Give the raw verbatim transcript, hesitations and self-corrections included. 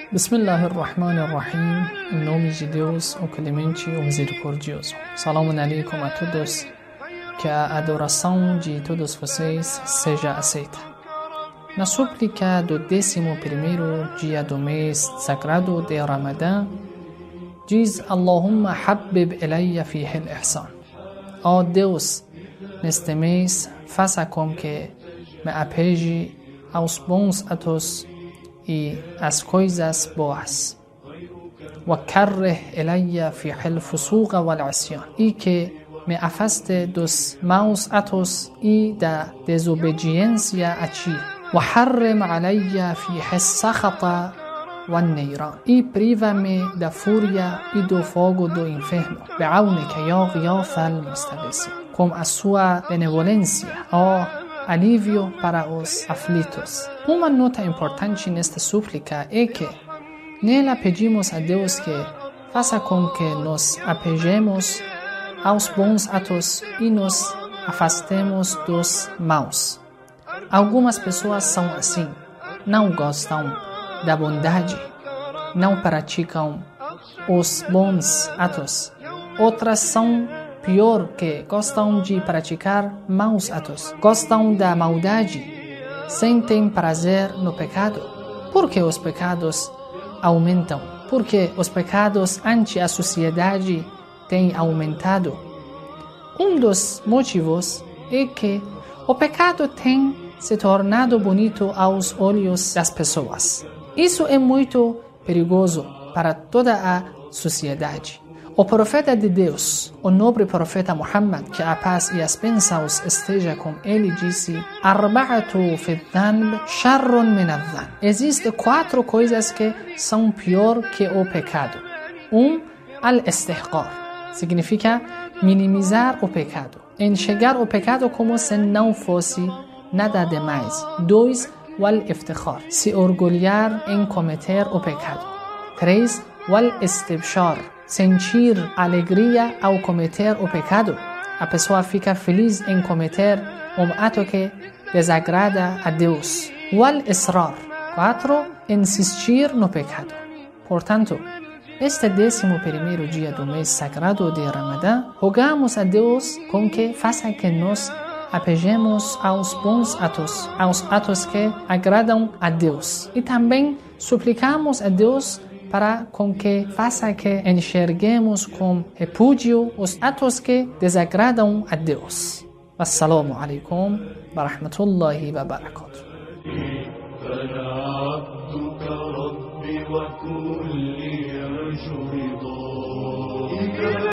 Bismillahirrahmanirrahim. Em nome de Deus, o clemente, o misericordioso. Salam alaikum a todos. Que a adoração de todos vocês seja aceita. Na súplica do décimo primeiro dia do mês sagrado de Ramadã, diz Allahumma habbib ilayya fihi al-ihsan. Ó Deus, neste mês, faça com que me apegue aos bons atos e às coisas boas. Wa karrih ilayya fihi al-fusuq wal-'isyan. E que me afaste dos maus atos e da desobediência a ti. Wa harrim alayya fihi as-sakhata wan-nayran. E priva-me da fúria e do fogo do inferno. Bi'awnika ya ghiyaf al-mustaghithin. Com a sua benevolência, ó alívio para os aflitos. Uma nota importante nesta súplica é que nela pedimos a Deus que faça com que nos apeguemos aos bons atos e nos afastemos dos maus. Algumas pessoas são assim, não gostam da bondade, não praticam os bons atos. Outras são pior, que gostam de praticar maus atos, gostam da maldade, sentem prazer no pecado. Por que os pecados aumentam? Porque os pecados ante a sociedade têm aumentado. Um dos motivos é que o pecado tem se tornado bonito aos olhos das pessoas. Isso é muito perigoso para toda a sociedade. O profeta de Deus, o nobre profeta Muhammad, que a paz e as bênçãos esteja com ele, disse: Arba'atu fi dhanb sharrun min adh-dhanb. Existem quatro coisas que são pior que o pecado. Um, al-istihqar. Significa minimizar o pecado. Enxergar o pecado como se não fosse nada demais. Dois, wal-iftikhar. Se orgulhar em cometer o pecado. Três, wal-istibshar. Sentir alegria ao cometer o pecado. A pessoa fica feliz em cometer um ato que desagrada a Deus. Wal-israr. Quatro, insistir no pecado. Portanto, este décimo primeiro dia do mês sagrado de Ramadã, rogamos a Deus com que faça que nos apeguemos aos bons atos, aos atos que agradam a Deus. E também suplicamos a Deus para com que faça que enxerguemos com repúdio os atos que desagradam a Deus. Wassalamu alaikum wa rahmatullahi wa barakatuh. وكل يرجو رضاك